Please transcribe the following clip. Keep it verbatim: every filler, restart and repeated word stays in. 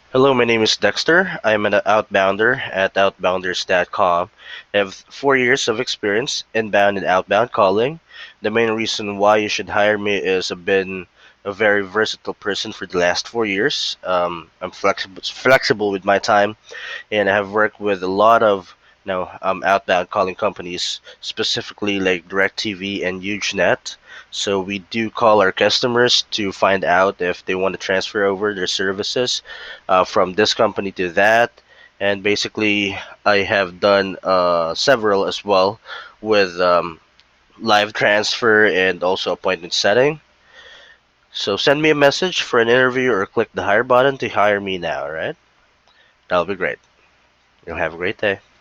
Hello, my name is Dexter. I'm an outbounder at outbounders dot com. I have four years of experience inbound and outbound calling. The main reason why you should hire me is I've been a very versatile person for the last four years. Um, I'm flexible, flexible with my time, and I have worked with a lot of you know, um, outbound calling companies, specifically like DirecTV and HugeNet. So we do call our customers to find out if they want to transfer over their services uh, from this company to that. And basically, I have done uh, several as well with um, live transfer and also appointment setting. So send me a message for an interview or click the hire button to hire me now, all right? That'll be great. You'll have a great day.